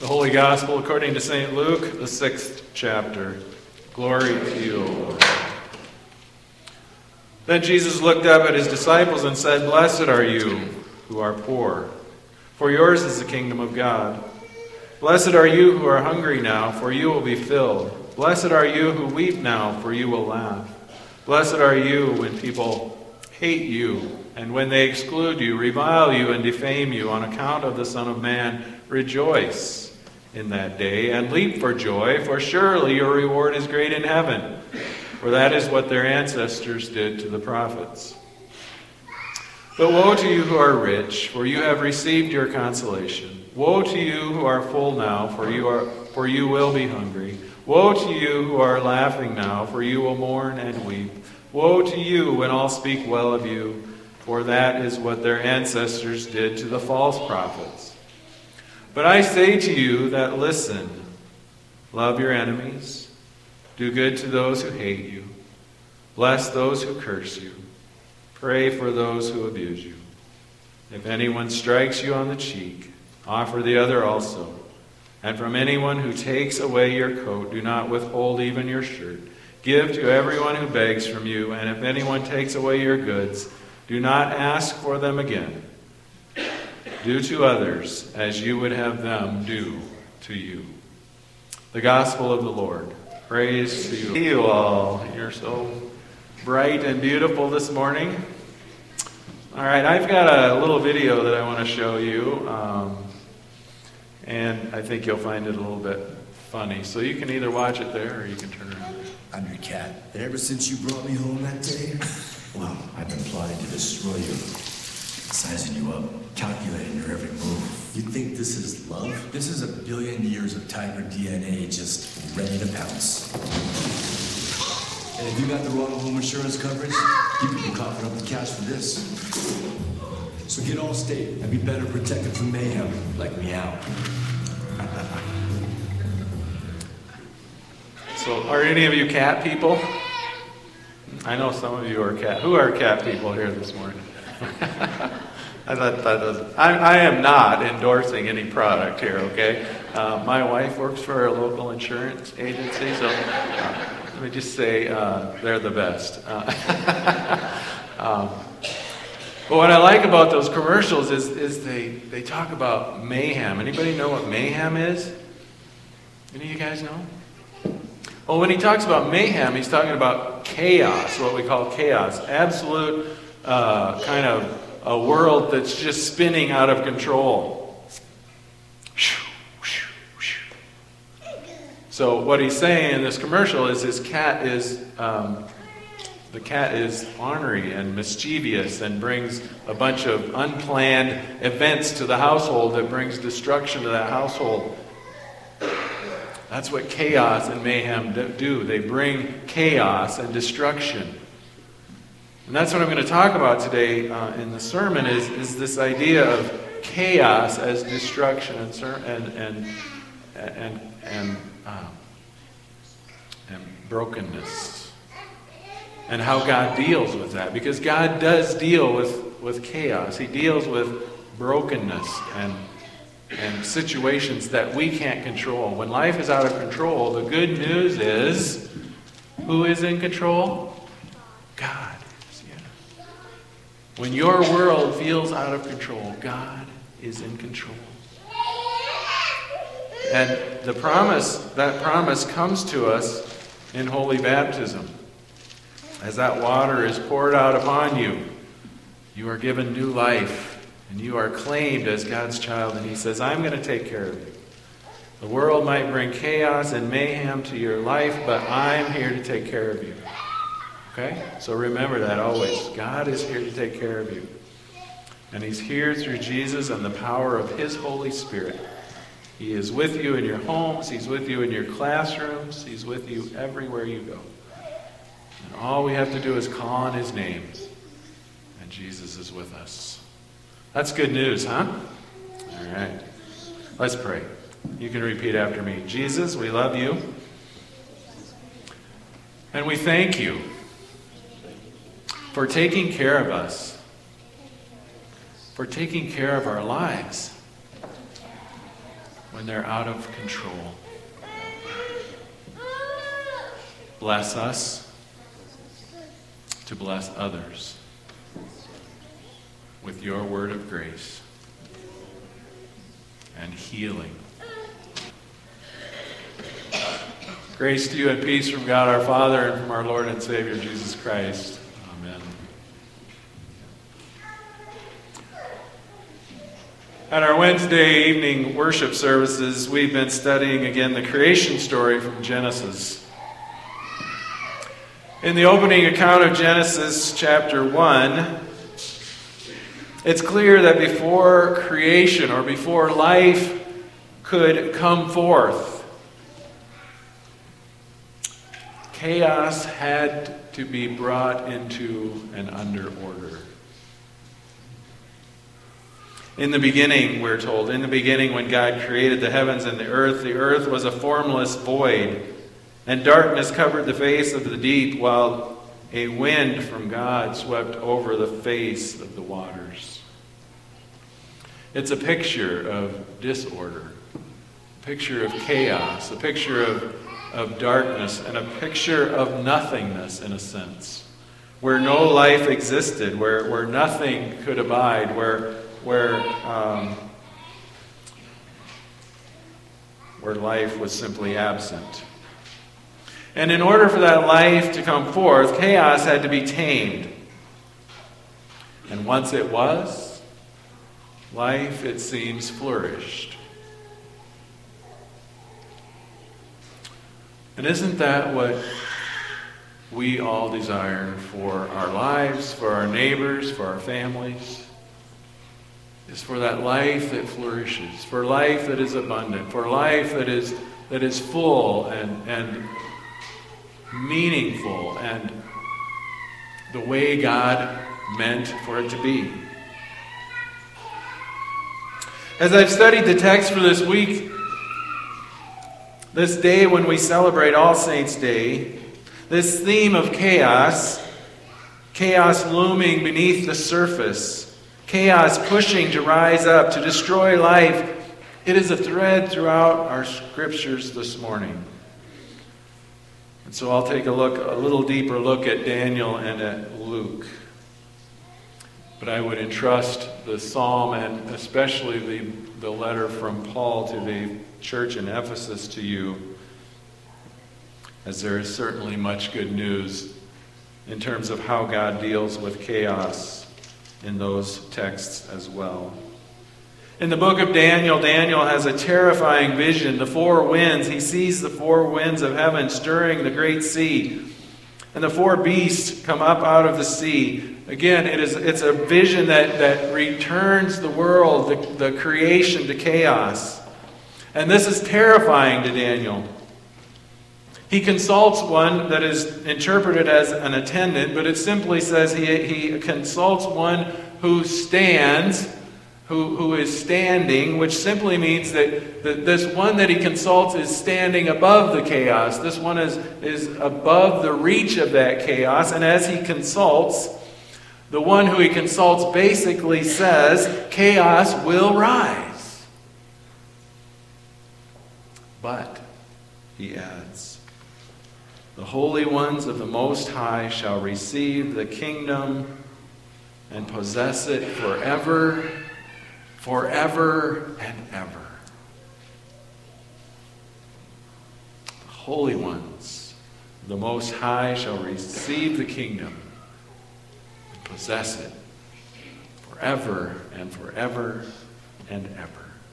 The Holy Gospel according to St. Luke, the 6th chapter. Glory to you, O Lord. Then Jesus looked up at his disciples and said, "Blessed are you who are poor, for yours is the kingdom of God. Blessed are you who are hungry now, for you will be filled. Blessed are you who weep now, for you will laugh. Blessed are you when people hate you, and when they exclude you, revile you, and defame you on account of the Son of Man. Rejoice in that day, and leap for joy, for surely your reward is great in heaven. For that is what their ancestors did to the prophets. But woe to you who are rich, for you have received your consolation. Woe to you who are full now, for you will be hungry. Woe to you who are laughing now, for you will mourn and weep. Woe to you when all speak well of you, for that is what their ancestors did to the false prophets. But I say to you that listen, love your enemies, do good to those who hate you, bless those who curse you, pray for those who abuse you. If anyone strikes you on the cheek, offer the other also. And from anyone who takes away your coat, do not withhold even your shirt. Give to everyone who begs from you, and if anyone takes away your goods, do not ask for them again. Do to others as you would have them do to you." The Gospel of the Lord. Praise to you all. You're so bright and beautiful this morning. All right, I've got a little video that I want to show you, and I think you'll find it a little bit funny. So you can either watch it there or you can turn around. I'm your cat. And ever since you brought me home that day, well, I've been plotting to destroy you. Sizing you up, calculating your every move. You think this is love? This is 1 billion years of tiger DNA just ready to pounce. And if you got the wrong home insurance coverage, you could be coughing up the cash for this. So get Allstate and be better protected from mayhem, like meow. So are any of you cat people? I know some of you are cat. Who are cat people here this morning? I thought that was. I am not endorsing any product here, okay? My wife works for a local insurance agency, so let me just say they're the best. But what I like about those commercials is they talk about mayhem. Anybody know what mayhem is? Any of you guys know? Well, when he talks about mayhem, he's talking about chaos, what we call chaos. Absolute kind of a world that's just spinning out of control. So what he's saying in this commercial is the cat is ornery and mischievous and brings a bunch of unplanned events to the household that brings destruction to that household. That's what chaos and mayhem do. They bring chaos and destruction. And that's what I'm going to talk about today in the sermon is this idea of chaos as destruction and brokenness, and how God deals with that. Because God does deal with chaos. He deals with brokenness and situations that we can't control. When life is out of control, the good news is, who is in control? God. When your world feels out of control, God is in control. And that promise comes to us in holy baptism. As that water is poured out upon you, you are given new life, and you are claimed as God's child, and he says, I'm going to take care of you. The world might bring chaos and mayhem to your life, but I'm here to take care of you. Okay? So remember that always. God is here to take care of you. And he's here through Jesus and the power of his Holy Spirit. He is with you in your homes. He's with you in your classrooms. He's with you everywhere you go. And all we have to do is call on his name. And Jesus is with us. That's good news, huh? All right. Let's pray. You can repeat after me. Jesus, we love you. And we thank you for taking care of us, for taking care of our lives. when they're out of control. Bless us to bless others with your word of grace and healing. Grace to you and peace from God our Father and from our Lord and Savior Jesus Christ. Amen. At our Wednesday evening worship services, we've been studying again the creation story from Genesis. In the opening account of Genesis chapter 1, it's clear that before creation or before life could come forth, chaos had to be brought into and under order. In the beginning, we're told, in the beginning when God created the heavens and the earth was a formless void, and darkness covered the face of the deep, while a wind from God swept over the face of the waters. It's a picture of disorder, a picture of chaos, a picture of darkness, and a picture of nothingness in a sense, where no life existed, where nothing could abide, where life was simply absent. And in order for that life to come forth, chaos had to be tamed. And once it was, life, it seems, flourished. And isn't that what we all desire for our lives, for our neighbors, for our families? Is for that life that flourishes, for life that is abundant, for life that is full and meaningful and the way God meant for it to be. As I've studied the text for this week, this day when we celebrate All Saints' Day, this theme of chaos looming beneath the surface, chaos pushing to rise up, to destroy life, it is a thread throughout our scriptures this morning. And so I'll take a little deeper look at Daniel and at Luke. But I would entrust the psalm and especially the letter from Paul to the church in Ephesus to you, as there is certainly much good news in terms of how God deals with chaos in those texts as well. In the book of Daniel, Daniel has a terrifying vision. The four winds, he sees the four winds of heaven stirring the great sea. And the four beasts come up out of the sea. Again, it's a vision that returns the world, the creation, to chaos. And this is terrifying to Daniel. He consults one that is interpreted as an attendant, but it simply says he consults one who stands, who is standing, which simply means that this one that he consults is standing above the chaos. This one is above the reach of that chaos. And as he consults, the one who he consults basically says, chaos will rise. But, he adds, the holy ones of the Most High shall receive the kingdom and possess it forever, forever and ever. The holy ones of the Most High shall receive the kingdom and possess it forever and forever and ever.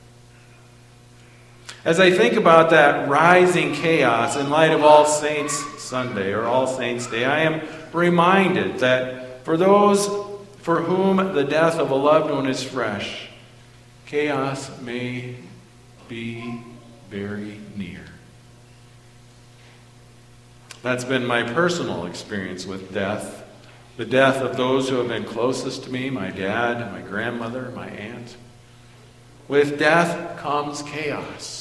As I think about that rising chaos in light of All Saints Sunday or All Saints Day, I am reminded that for those for whom the death of a loved one is fresh, chaos may be very near. That's been my personal experience with death. The death of those who have been closest to me, my dad, my grandmother, my aunt. With death comes chaos.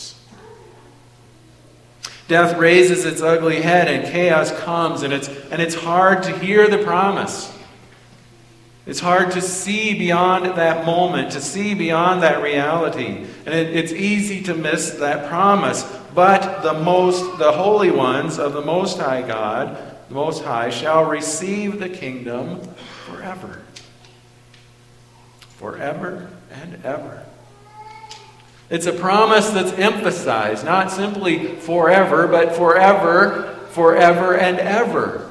Death raises its ugly head and chaos comes, and it's hard to hear the promise. It's hard to see beyond that moment, to see beyond that reality. And it's easy to miss that promise. But the holy ones of the Most High God, the Most High, shall receive the kingdom forever. Forever and ever. It's a promise that's emphasized, not simply forever, but forever, forever and ever.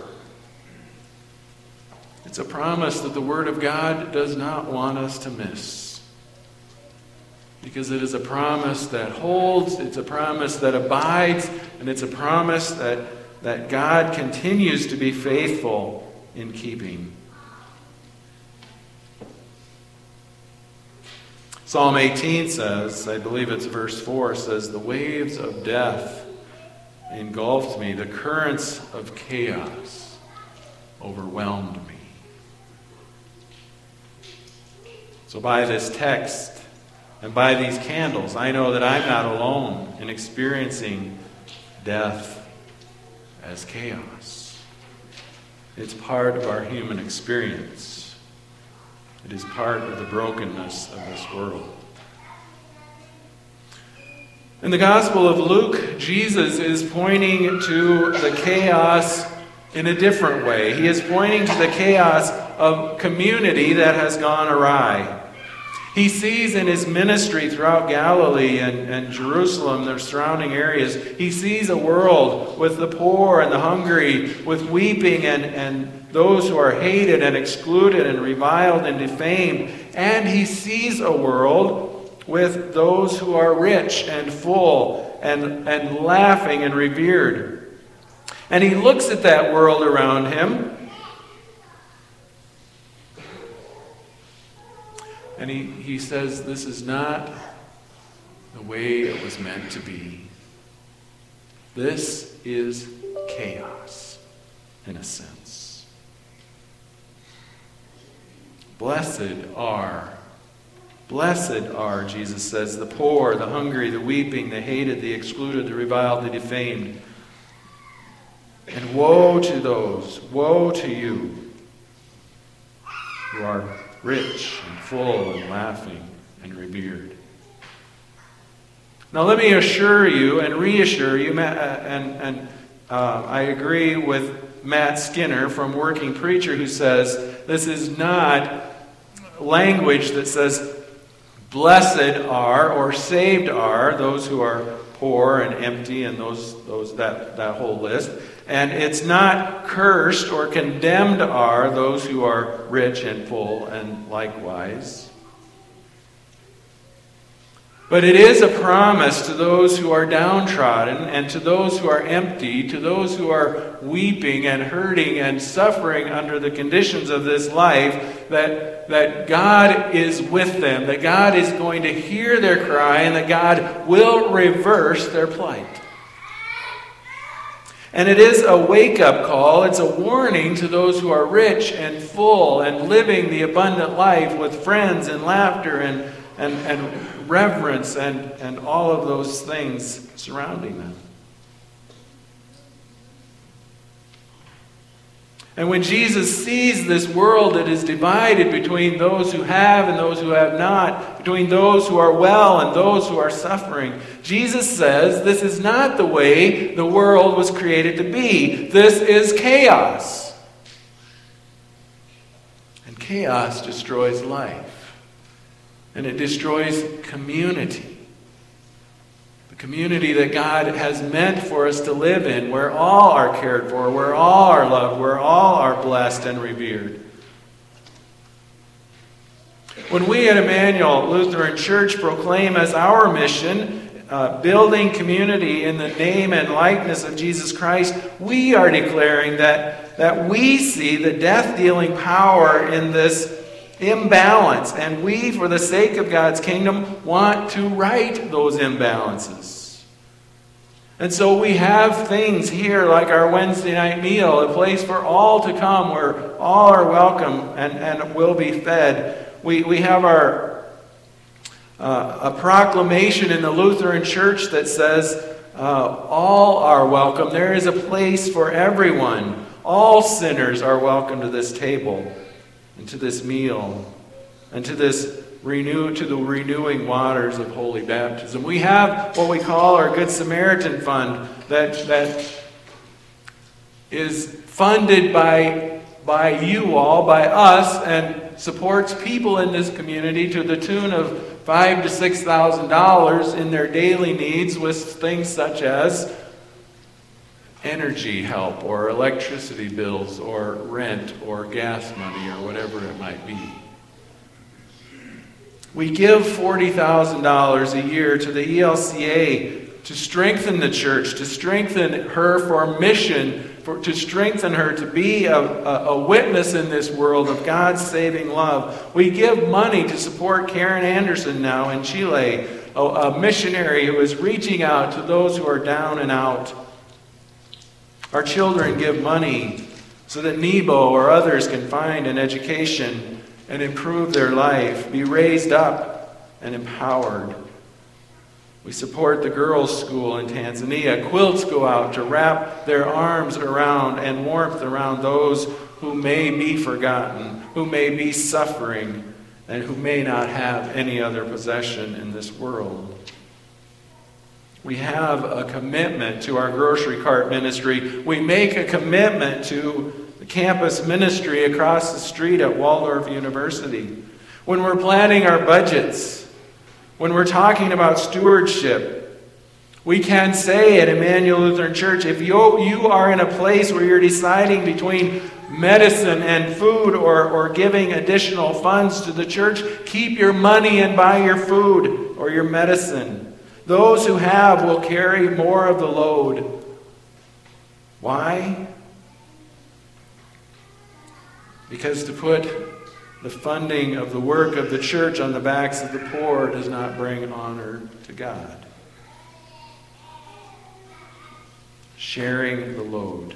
It's a promise that the Word of God does not want us to miss. Because it is a promise that holds, it's a promise that abides, and it's a promise that God continues to be faithful in keeping. Psalm 18 says, I believe it's verse 4, says, "The waves of death engulfed me, the currents of chaos overwhelmed me." So by this text and by these candles, I know that I'm not alone in experiencing death as chaos. It's part of our human experience. It is part of the brokenness of this world. In the Gospel of Luke, Jesus is pointing to the chaos in a different way. He is pointing to the chaos of community that has gone awry. He sees in his ministry throughout Galilee and Jerusalem, their surrounding areas, he sees a world with the poor and the hungry, with weeping and those who are hated and excluded and reviled and defamed. And he sees a world with those who are rich and full and laughing and revered. And he looks at that world around him, and he says, this is not the way it was meant to be. This is chaos, in a sense. Blessed are, Jesus says, the poor, the hungry, the weeping, the hated, the excluded, the reviled, the defamed. And woe to you who are rich and full and laughing and revered. Now let me assure you and reassure you, I agree with Matt Skinner from Working Preacher, who says this is not language that says blessed are or saved are those who are poor and empty and that whole list. And it's not cursed or condemned are those who are rich and full and likewise. But it is a promise to those who are downtrodden and to those who are empty, to those who are weeping and hurting and suffering under the conditions of this life, that God is with them, that God is going to hear their cry, and that God will reverse their plight. And it is a wake-up call. It's a warning to those who are rich and full and living the abundant life with friends and laughter and reverence and all of those things surrounding them. And when Jesus sees this world that is divided between those who have and those who have not, between those who are well and those who are suffering, Jesus says this is not the way the world was created to be. This is chaos. And chaos destroys life. And it destroys community. The community that God has meant for us to live in, where all are cared for, where all are loved, where all are blessed and revered. When we at Emmanuel Lutheran Church proclaim as our mission, building community in the name and likeness of Jesus Christ, we are declaring that we see the death-dealing power in this imbalance, and we, for the sake of God's kingdom, want to right those imbalances. And so we have things here like our Wednesday night meal, a place for all to come where all are welcome and will be fed. We have a proclamation in the Lutheran Church that says all are welcome. There is a place for everyone. All sinners are welcome to this table. and to this meal and to the renewing waters of holy baptism. We have what we call our Good Samaritan Fund that is funded by you all, by us, and supports people in this community to the tune of $5,000 to $6,000 in their daily needs, with things such as energy help or electricity bills or rent or gas money or whatever it might be. We give $40,000 a year to the ELCA to strengthen the church, to strengthen her for mission, to strengthen her to be a witness in this world of God's saving love. We give money to support Karen Anderson now in Chile, a missionary who is reaching out to those who are down and out. Our children give money so that Nebo or others can find an education and improve their life, be raised up and empowered. We support the girls' school in Tanzania. Quilts go out to wrap their arms around and warmth around those who may be forgotten, who may be suffering, and who may not have any other possession in this world. We have a commitment to our grocery cart ministry. We make a commitment to the campus ministry across the street at Waldorf University. When we're planning our budgets, when we're talking about stewardship, we can say at Emmanuel Lutheran Church, if you are in a place where you're deciding between medicine and food or giving additional funds to the church, keep your money and buy your food or your medicine. Those who have will carry more of the load. Why? Because to put the funding of the work of the church on the backs of the poor does not bring honor to God. Sharing the load.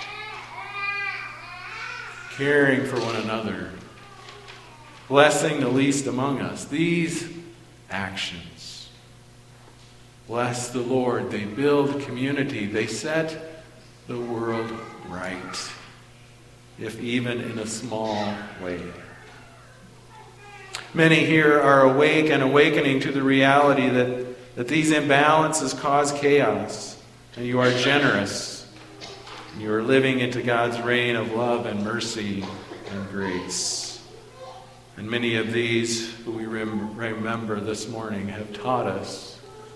Caring for one another. Blessing the least among us. These actions bless the Lord. They build community. They set the world right, if even in a small way. Many here are awake and awakening to the reality that these imbalances cause chaos, and you are generous. And you are living into God's reign of love and mercy and grace. And many of these who we remember this morning have taught us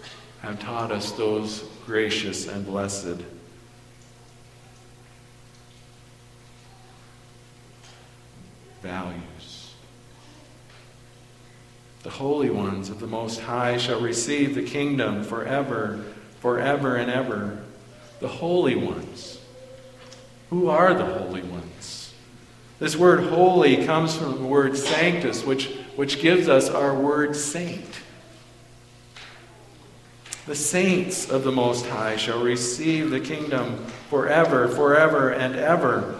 those gracious and blessed values. The holy ones of the Most High shall receive the kingdom forever, forever and ever. The holy ones. Who are the holy ones? This word holy comes from the word sanctus, which gives us our word saint. The saints of the Most High shall receive the kingdom forever, forever and ever.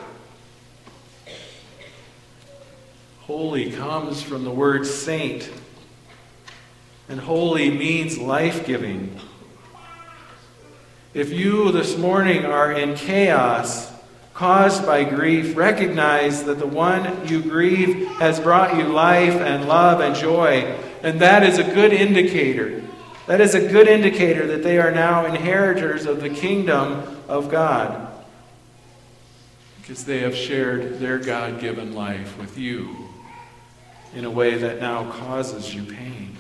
Holy comes from the word saint. And holy means life-giving. If you this morning are in chaos caused by grief, recognize that the one you grieve has brought you life and love and joy. And that is a good indicator. That is a good indicator that they are now inheritors of the kingdom of God. Because they have shared their God-given life with you in a way that now causes you pain.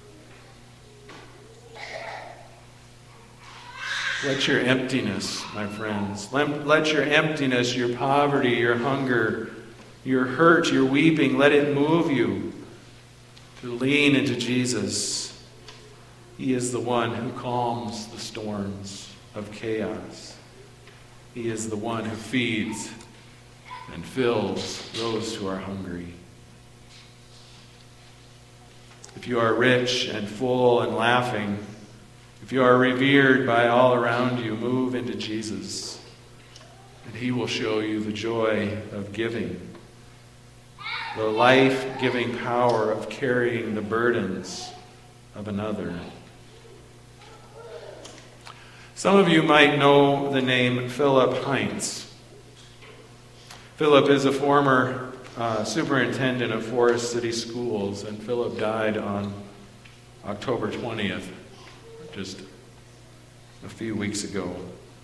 Let your emptiness, my friends, let your emptiness, your poverty, your hunger, your hurt, your weeping, let it move you to lean into Jesus. He is the one who calms the storms of chaos. He is the one who feeds and fills those who are hungry. If you are rich and full and laughing, if you are revered by all around you, move into Jesus, and He will show you the joy of giving, the life-giving power of carrying the burdens of another. Some of you might know the name Philip Heinz. Philip is a former superintendent of Forest City Schools, and Philip died on October 20th, just a few weeks ago.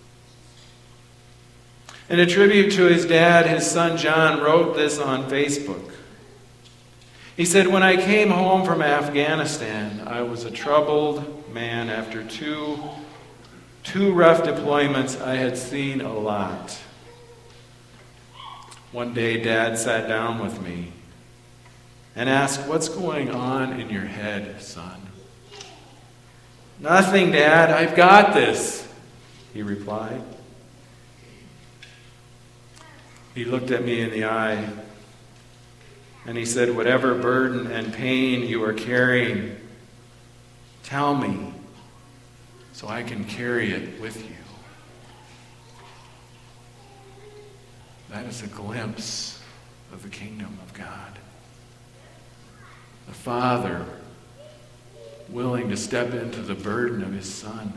In a tribute to his dad, his son John wrote this on Facebook. He said, "When I came home from Afghanistan, I was a troubled man. After two rough deployments, I had seen a lot. One day, Dad sat down with me and asked, 'What's going on in your head, son?' 'Nothing, Dad. I've got this,' he replied. He looked at me in the eye and he said, 'Whatever burden and pain you are carrying, tell me so I can carry it with you.' That is a glimpse of the kingdom of God. The Father willing to step into the burden of his Son.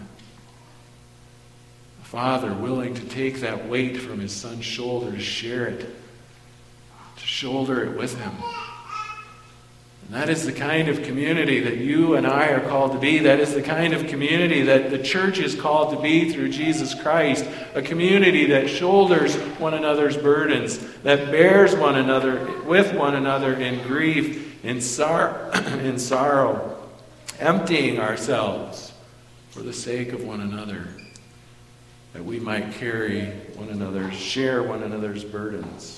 The Father willing to take that weight from his Son's shoulder to share it, to shoulder it with him. And that is the kind of community that you and I are called to be. That is the kind of community that the church is called to be through Jesus Christ. A community that shoulders one another's burdens, that bears one another with one another in grief, in sorrow, emptying ourselves for the sake of one another, that we might carry one another, share one another's burdens.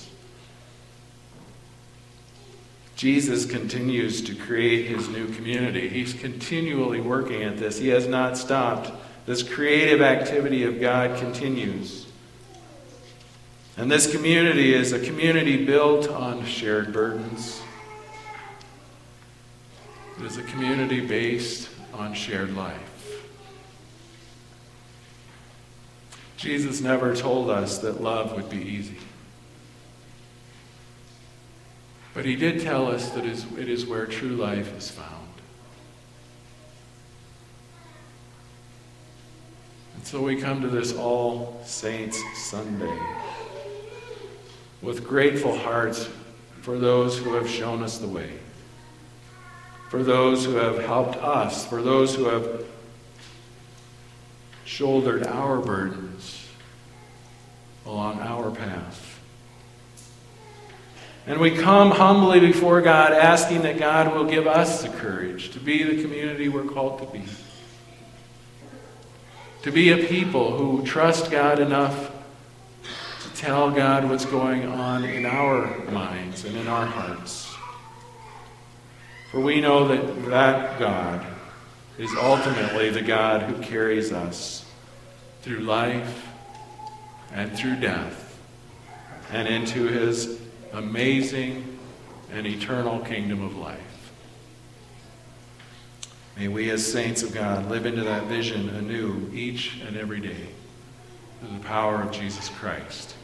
Jesus continues to create his new community. He's continually working at this. He has not stopped. This creative activity of God continues. And this community is a community built on shared burdens. It is a community based on shared life. Jesus never told us that love would be easy. But he did tell us that it is where true life is found. And so we come to this All Saints Sunday with grateful hearts for those who have shown us the way, for those who have helped us, for those who have shouldered our burdens along our path. And we come humbly before God, asking that God will give us the courage to be the community we're called to be. To be a people who trust God enough to tell God what's going on in our minds and in our hearts. For we know that God is ultimately the God who carries us through life and through death and into his amazing and eternal kingdom of life. May we as saints of God live into that vision anew each and every day through the power of Jesus Christ.